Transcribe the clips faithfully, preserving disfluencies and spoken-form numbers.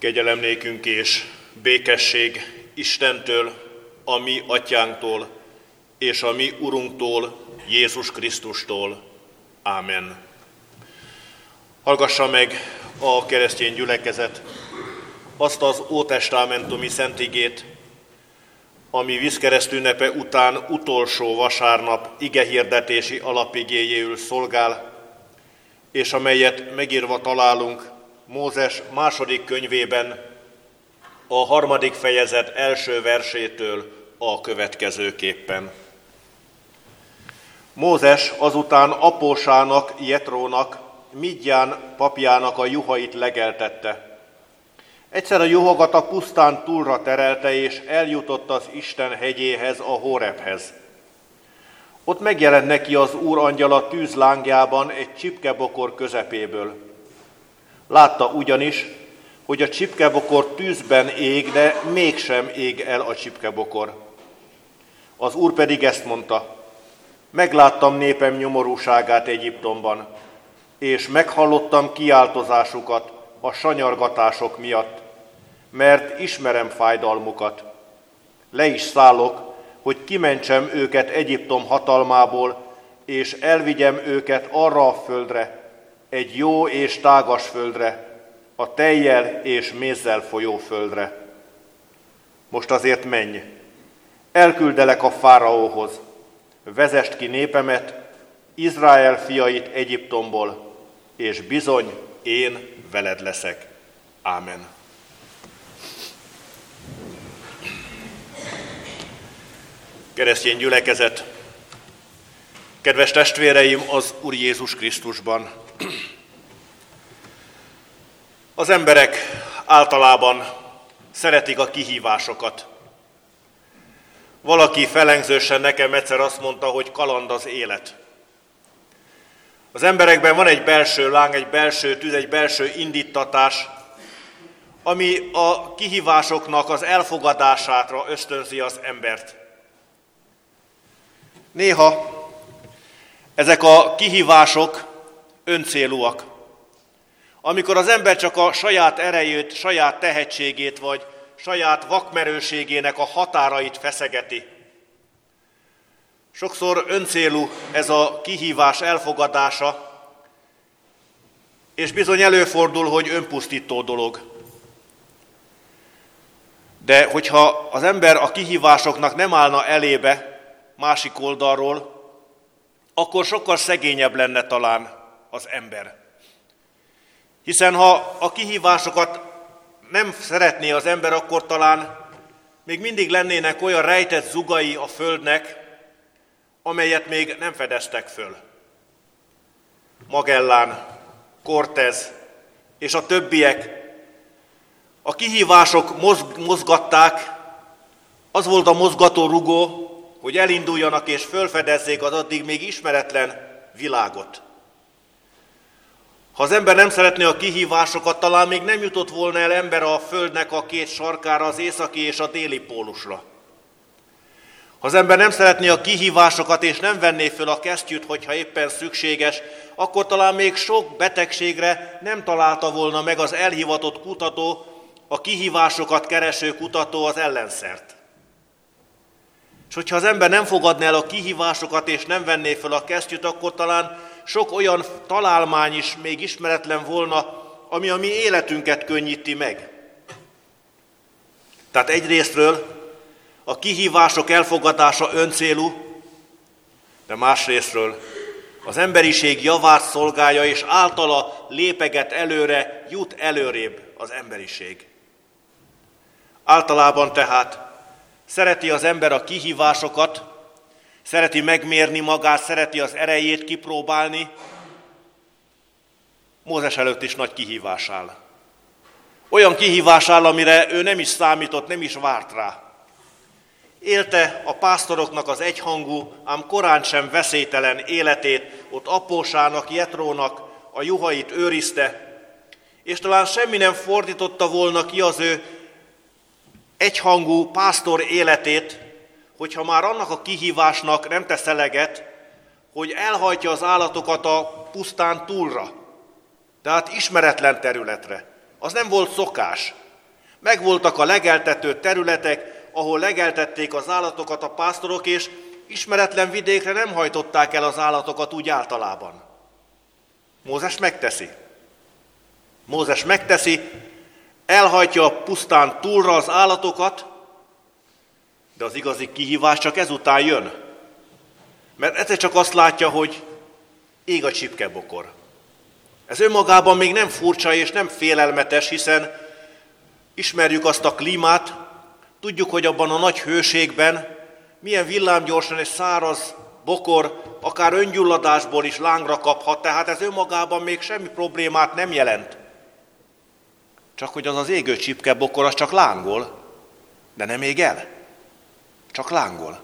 Kegyelem nékünk és békesség Istentől, a mi atyánktól, és a mi Urunktól, Jézus Krisztustól. Ámen. Hallgassa meg a keresztény gyülekezet azt az ótestamentumi szentigét, ami vízkereszt ünnepe után utolsó vasárnap igehirdetési alapigéjéül szolgál, és amelyet megírva találunk Mózes második könyvében, a harmadik fejezet első versétől a következőképpen. Mózes azután apósának, Jetrónak, Midján papjának a juhait legeltette. Egyszer a juhokat a pusztán túlra terelte, és eljutott az Isten hegyéhez, a Hórebhez. Ott megjelent neki az Úr angyala tűzlángjában egy csipkebokor közepéből. Látta ugyanis, hogy a csipkebokor tűzben ég, de mégsem ég el a csipkebokor. Az Úr pedig ezt mondta: megláttam népem nyomorúságát Egyiptomban, és meghallottam kiáltozásukat a sanyargatások miatt, mert ismerem fájdalmukat. Le is szállok, hogy kimentsem őket Egyiptom hatalmából, és elvigyem őket arra a földre, egy jó és tágas földre, a tejjel és mézzel folyó földre. Most azért menj, elküldelek a fáraóhoz, vezest ki népemet, Izrael fiait Egyiptomból, és bizony én veled leszek. Ámen. Keresztény gyülekezet, kedves testvéreim az Úr Jézus Krisztusban! Az emberek általában szeretik a kihívásokat. Valaki felengzősen nekem egyszer azt mondta, hogy kaland az élet. Az emberekben van egy belső láng, egy belső tűz, egy belső indítatás, ami a kihívásoknak az elfogadására ösztönzi az embert. Néha ezek a kihívások öncélúak. Amikor az ember csak a saját erejét, saját tehetségét vagy saját vakmerőségének a határait feszegeti. Sokszor öncélú ez a kihívás elfogadása, és bizony előfordul, hogy önpusztító dolog. De hogyha az ember a kihívásoknak nem állna elébe másik oldalról, akkor sokkal szegényebb lenne talán az ember. Hiszen ha a kihívásokat nem szeretné az ember, akkor talán még mindig lennének olyan rejtett zugai a földnek, amelyet még nem fedeztek föl. Magellán, Cortez és a többiek a kihívások mozgatták, az volt a mozgató rugó, hogy elinduljanak és fölfedezzék az addig még ismeretlen világot. Ha az ember nem szeretné a kihívásokat, talán még nem jutott volna el ember a földnek a két sarkára, az északi és a déli pólusra. Ha az ember nem szeretné a kihívásokat és nem venné föl a kesztyűt, hogyha éppen szükséges, akkor talán még sok betegségre nem találta volna meg az elhivatott kutató, a kihívásokat kereső kutató az ellenszert. És hogyha az ember nem fogadná el a kihívásokat és nem venné föl a kesztyűt, akkor talán sok olyan találmány is még ismeretlen volna, ami a mi életünket könnyíti meg. Tehát egyrésztről a kihívások elfogadása öncélú, de másrésztről az emberiség javát szolgálja, és általa lépeget előre, jut előrébb az emberiség. Általában tehát szereti az ember a kihívásokat, szereti megmérni magát, szereti az erejét kipróbálni. Mózes előtt is nagy kihívás áll. Olyan kihívás áll, amire ő nem is számított, nem is várt rá. Élte a pásztoroknak az egyhangú, ám korán sem veszélytelen életét, ott apósának, Jetrónak a juhait őrizte, és talán semmi nem fordította volna ki az ő egyhangú pásztor életét, hogyha már annak a kihívásnak nem tesz eleget, hogy elhajtja az állatokat a pusztán túlra, tehát ismeretlen területre. Az nem volt szokás. Megvoltak a legeltető területek, ahol legeltették az állatokat a pásztorok, és ismeretlen vidékre nem hajtották el az állatokat úgy általában. Mózes megteszi. Mózes megteszi, elhajtja a pusztán túlra az állatokat, de az igazi kihívás csak ezután jön. Mert egyszer csak azt látja, hogy ég a csipkebokor. Ez önmagában még nem furcsa és nem félelmetes, hiszen ismerjük azt a klímát, tudjuk, hogy abban a nagy hőségben milyen villámgyorsan egy száraz bokor, akár öngyulladásból is lángra kaphat, tehát ez önmagában még semmi problémát nem jelent. Csak hogy az az égő csipkebokor, az csak lángol, de nem ég el. Csak lángol.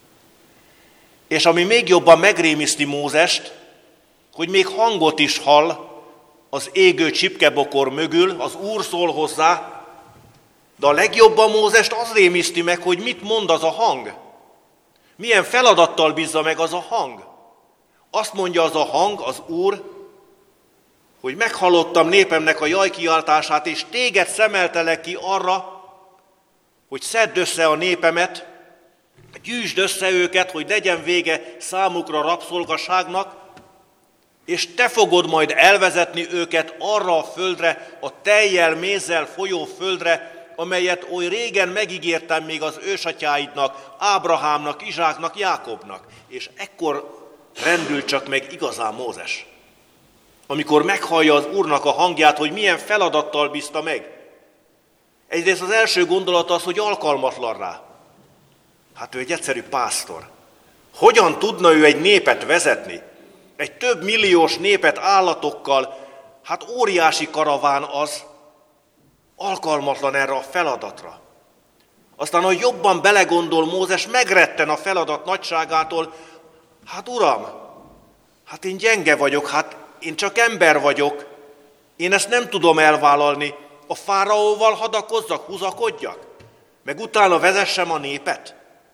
És ami még jobban megrémiszti Mózest, hogy még hangot is hall az égő csipkebokor mögül, az Úr szól hozzá, de a legjobban Mózest az rémiszti meg, hogy mit mond az a hang. Milyen feladattal bízza meg az a hang. Azt mondja az a hang, az Úr, hogy meghallottam népemnek a jajkiáltását, és téged szemeltelek ki arra, hogy szedd össze a népemet, gyűjtsd össze őket, hogy legyen vége számukra rabszolgaságnak, és te fogod majd elvezetni őket arra a földre, a tejjel, mézzel folyó földre, amelyet oly régen megígértem még az ősatyáidnak, Ábrahámnak, Izsáknak, Jákobnak. És ekkor rendül csak meg igazán Mózes. Amikor meghallja az Úrnak a hangját, hogy milyen feladattal bízta meg. Egyrészt az első gondolat az, hogy alkalmatlan rá. Hát ő egy egyszerű pásztor. Hogyan tudna ő egy népet vezetni? Egy több milliós népet állatokkal, hát óriási karaván az, alkalmatlan erre a feladatra. Aztán, hogy jobban belegondol Mózes, megretten a feladat nagyságától. Hát Uram, hát én gyenge vagyok, hát én csak ember vagyok, én ezt nem tudom elvállalni, a fáraóval hadakozzak, húzakodjak, meg utána vezessem a népet.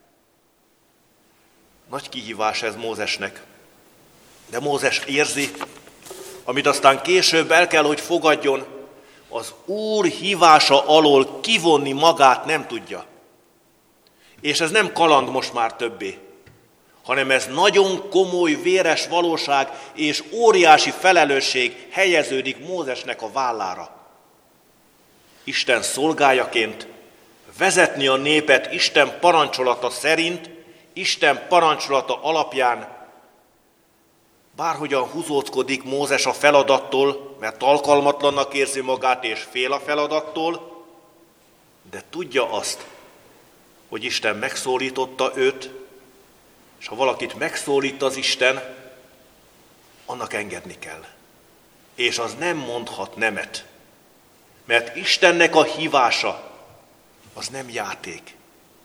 Nagy kihívás ez Mózesnek, de Mózes érzi, amit aztán később el kell, hogy fogadjon, az Úr hívása alól kivonni magát nem tudja. És ez nem kaland most már többé, hanem ez nagyon komoly, véres valóság és óriási felelősség helyeződik Mózesnek a vállára. Isten szolgájaként vezetni a népet Isten parancsolata szerint, Isten parancsolata alapján, bárhogyan húzódkodik Mózes a feladattól, mert alkalmatlannak érzi magát és fél a feladattól, de tudja azt, hogy Isten megszólította őt, és ha valakit megszólít az Isten, annak engedni kell. És az nem mondhat nemet, mert Istennek a hívása az nem játék.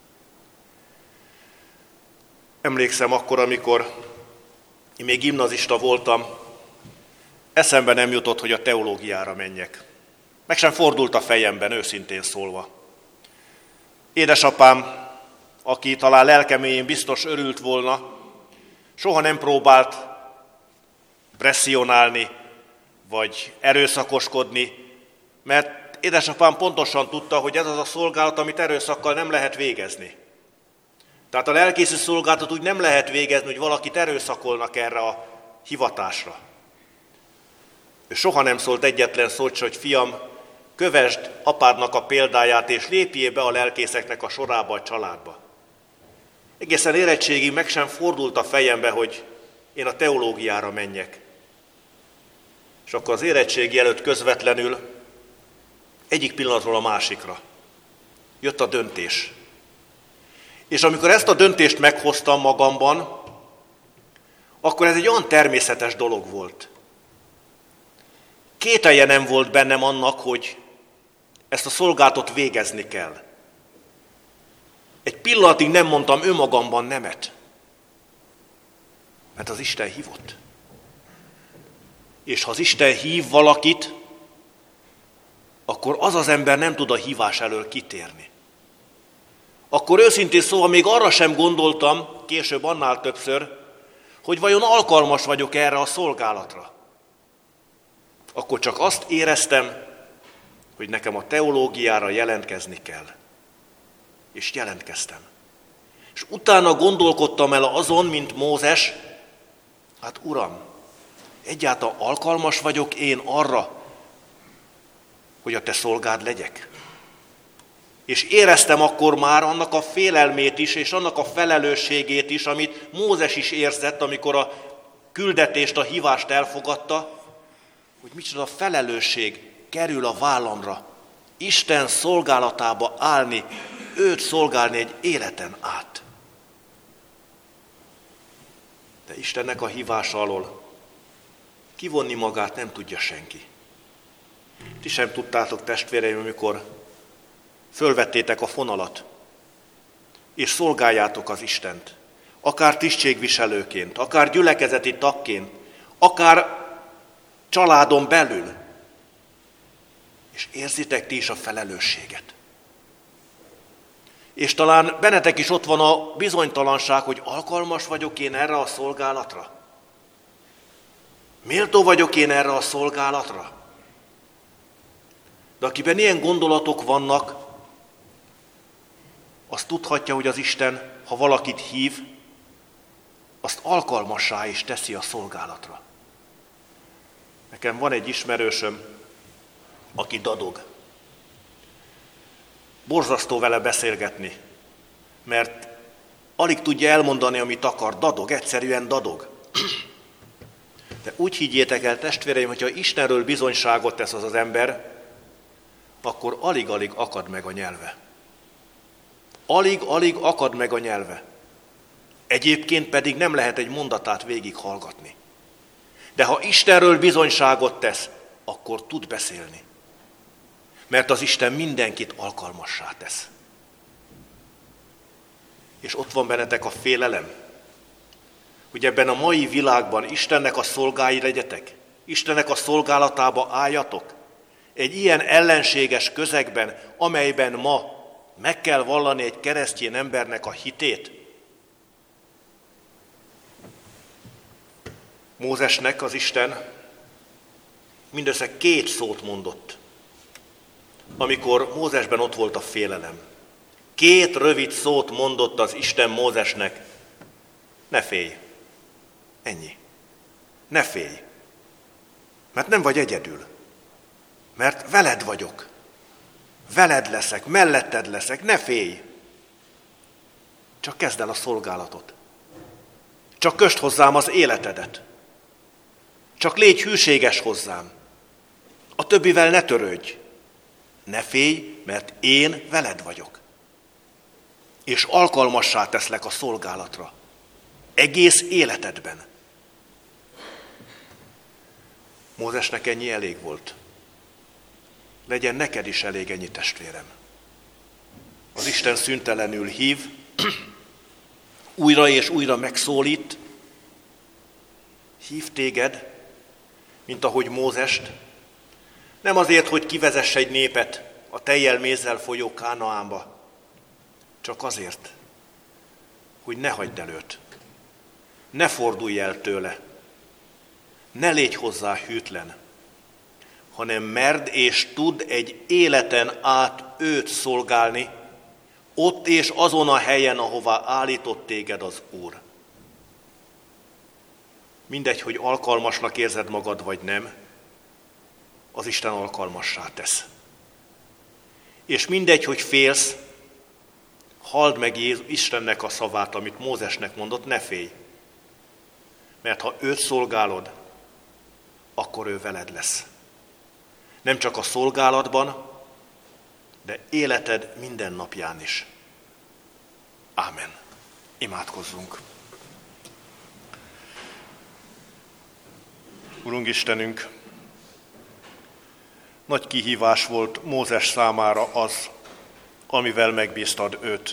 Emlékszem akkor, amikor én még gimnazista voltam, eszembe nem jutott, hogy a teológiára menjek. Meg sem fordult a fejemben, őszintén szólva. Édesapám, aki talán lelkeméjén biztos örült volna, soha nem próbált presszionálni, vagy erőszakoskodni, mert édesapám pontosan tudta, hogy ez az a szolgálat, amit erőszakkal nem lehet végezni. Tehát a lelkészi szolgálatot úgy nem lehet végezni, hogy valakit erőszakolnak erre a hivatásra. Ő soha nem szólt egyetlen szót, hogy fiam, kövesd apádnak a példáját, és lépjél be a lelkészeknek a sorába, a családba. Egészen érettségig meg sem fordult a fejembe, hogy én a teológiára menjek. És akkor az érettségi előtt közvetlenül egyik pillanatról a másikra jött a döntés. És amikor ezt a döntést meghoztam magamban, akkor ez egy olyan természetes dolog volt. Kételje nem volt bennem annak, hogy ezt a szolgálatot végezni kell. Egy pillanatig nem mondtam önmagamban nemet, mert az Isten hívott. És ha az Isten hív valakit, akkor az az ember nem tud a hívás elől kitérni. Akkor őszintén szóval még arra sem gondoltam, később annál többször, hogy vajon alkalmas vagyok erre a szolgálatra. Akkor csak azt éreztem, hogy nekem a teológiára jelentkezni kell. És jelentkeztem. És utána gondolkodtam el azon, mint Mózes, hát Uram, egyáltalán alkalmas vagyok én arra, hogy a te szolgád legyek? És éreztem akkor már annak a félelmét is, és annak a felelősségét is, amit Mózes is érzett, amikor a küldetést, a hívást elfogadta, hogy micsoda felelősség kerül a vállamra, Isten szolgálatába állni, őt szolgálni egy életen át. De Istennek a hívása alól kivonni magát nem tudja senki. Ti sem tudtátok, testvéreim, amikor fölvettétek a fonalat, és szolgáljátok az Istent, akár tisztségviselőként, akár gyülekezeti tagként, akár családon belül, és érzitek ti is a felelősséget. És talán bennetek is ott van a bizonytalanság, hogy alkalmas vagyok én erre a szolgálatra? Méltó vagyok én erre a szolgálatra? De akiben ilyen gondolatok vannak, azt tudhatja, hogy az Isten, ha valakit hív, azt alkalmassá is teszi a szolgálatra. Nekem van egy ismerősöm, aki dadog. Borzasztó vele beszélgetni, mert alig tudja elmondani, amit akar. Dadog, egyszerűen dadog. De úgy higgyétek el, testvéreim, hogyha Istenről bizonyságot tesz az az ember, akkor alig-alig akad meg a nyelve. Alig-alig akad meg a nyelve. Egyébként pedig nem lehet egy mondatát végighallgatni. De ha Istenről bizonyságot tesz, akkor tud beszélni. Mert az Isten mindenkit alkalmassá tesz. És ott van bennetek a félelem, hogy ebben a mai világban Istennek a szolgái legyetek, Istennek a szolgálatába álljatok, egy ilyen ellenséges közegben, amelyben ma meg kell vallani egy keresztény embernek a hitét. Mózesnek az Isten mindössze két szót mondott, amikor Mózesben ott volt a félelem. Két rövid szót mondott az Isten Mózesnek: ne félj. Ennyi. Ne félj. Mert nem vagy egyedül. Mert veled vagyok. Veled leszek, melletted leszek, ne félj. Csak kezd el a szolgálatot. Csak kösd hozzám az életedet. Csak légy hűséges hozzám. A többivel ne törődj. Ne félj, mert én veled vagyok. És alkalmassá teszlek a szolgálatra. Egész életedben. Mózesnek ennyi elég volt. Legyen neked is elég ennyi, testvérem. Az Isten szüntelenül hív, újra és újra megszólít, hív téged, mint ahogy Mózest, nem azért, hogy kivezess egy népet a tejjel mézzel folyó Kánaánba, csak azért, hogy ne hagyd el őt, ne fordulj el tőle, ne légy hozzá hűtlen, hanem merd és tudd egy életen át őt szolgálni, ott és azon a helyen, ahová állított téged az Úr. Mindegy, hogy alkalmasnak érzed magad, vagy nem, az Isten alkalmassá tesz. És mindegy, hogy félsz, halld meg Jézus Istennek a szavát, amit Mózesnek mondott, ne félj. Mert ha őt szolgálod, akkor ő veled lesz. Nem csak a szolgálatban, de életed minden napján is. Ámen. Imádkozzunk. Urunk Istenünk, nagy kihívás volt Mózes számára az, amivel megbíztad őt.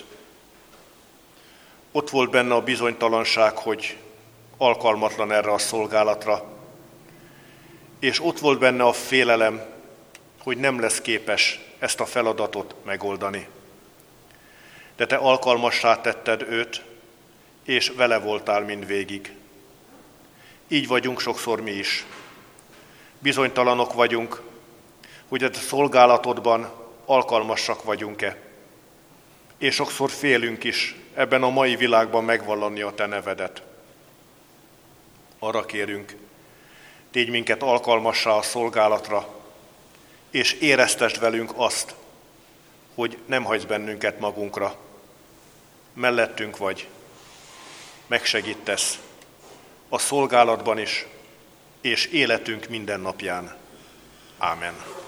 Ott volt benne a bizonytalanság, hogy alkalmatlan erre a szolgálatra, és ott volt benne a félelem, hogy nem lesz képes ezt a feladatot megoldani. De te alkalmassá tetted őt, és vele voltál mindvégig. Így vagyunk sokszor mi is. Bizonytalanok vagyunk, hogy a szolgálatodban alkalmasak vagyunk-e. És sokszor félünk is ebben a mai világban megvallani a te nevedet. Arra kérünk, tégy minket alkalmassá a szolgálatra, és éreztesd velünk azt, hogy nem hagysz bennünket magunkra. Mellettünk vagy, megsegítesz a szolgálatban is, és életünk minden napján. Ámen.